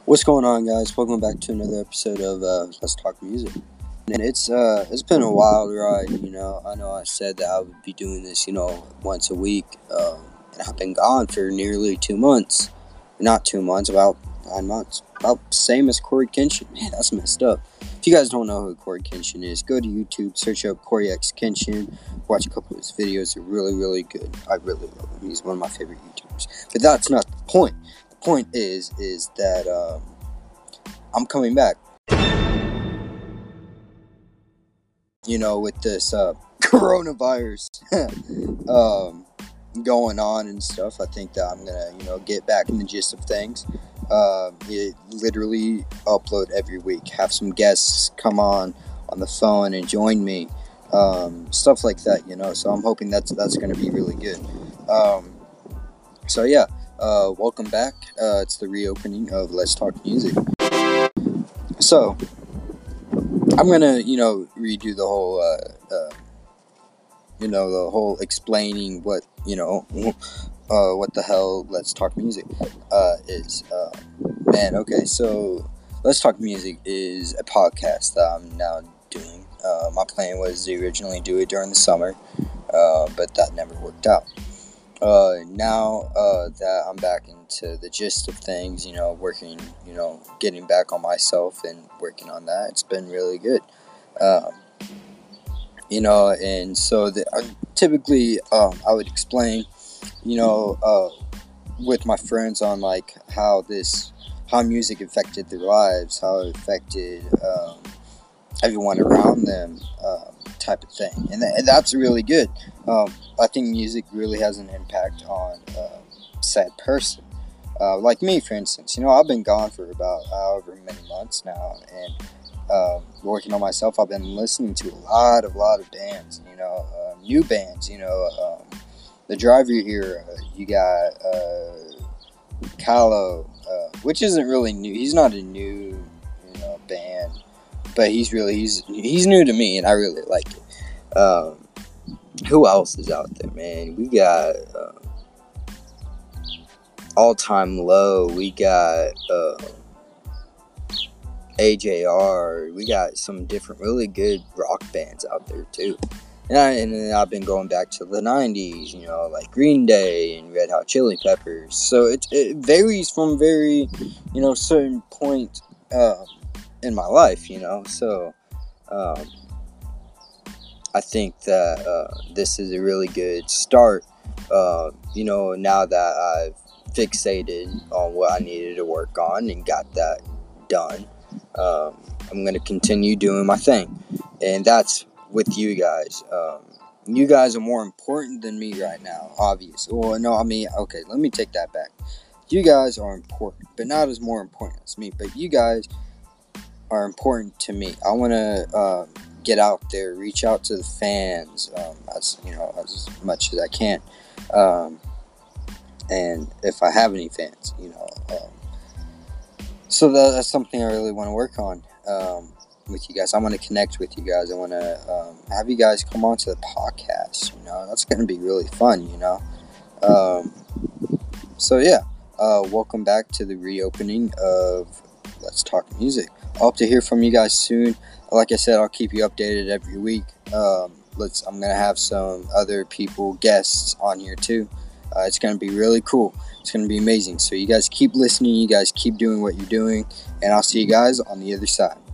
What's going on, guys? Welcome back to another episode of Let's Talk Music. And it's been a wild ride. I know I said that I would be doing this, once a week, and I've been gone for nearly 2 months. Not 2 months, about 9 months. About the same as Corey Kenshin. Man, that's messed up. If you guys don't know who Corey Kenshin is, go to YouTube, search up Corey X Kenshin, watch a couple of his videos. They're really, really good. I really love him. He's one of my favorite YouTubers. But that's not the point. The point is that I'm coming back. With this coronavirus going on and stuff, I think that I'm gonna, get back in the gist of things. Literally upload every week. Have some guests come on the phone and join me. Stuff like that, So I'm hoping that's gonna be really good. So yeah. Welcome back. It's the reopening of Let's Talk Music. So, I'm gonna, redo the whole, the whole explaining what, what the hell Let's Talk Music is. Okay, so Let's Talk Music is a podcast that I'm now doing. My plan was to originally do it during the summer, but that never worked out. Now that I'm back into the gist of things, working, getting back on myself and working on that, it's been really good. And so typically I would explain, with my friends on like how music affected their lives, how it affected everyone around them, type of thing, and that's really good. I think music really has an impact on a sad person, like me, for instance. I've been gone for about however many months now, and working on myself. I've been listening to a lot of bands, new bands. The Driver here, you got Callow, which isn't really new. He's not a new, band. But he's new to me, and I really like it. Who else is out there, man? We got All Time Low. We got AJR. We got some different really good rock bands out there too. And I've been going back to the 90s, like Green Day and Red Hot Chili Peppers. So it varies from very, certain point in my life, so I think that this is a really good start, now that I've fixated on what I needed to work on and got that done. I'm going to continue doing my thing, and that's with you guys. You guys are more important than me right now, obviously. Well, no, okay, let me take that back. You guys are important, but not as more important as me, but you guys are important to me. I want to get out there, reach out to the fans, as much as I can, and if I have any fans, so that's something I really want to work on with you guys. I want to connect with you guys. I want to have you guys come on to the podcast. That's going to be really fun. So yeah, welcome back to the reopening of Let's Talk Music. I hope to hear from you guys soon. Like I said, I'll keep you updated every week. I'm gonna have some other guests on here too. It's gonna be really cool. It's gonna be amazing. So you guys keep listening. You guys keep doing what you're doing, and I'll see you guys on the other side.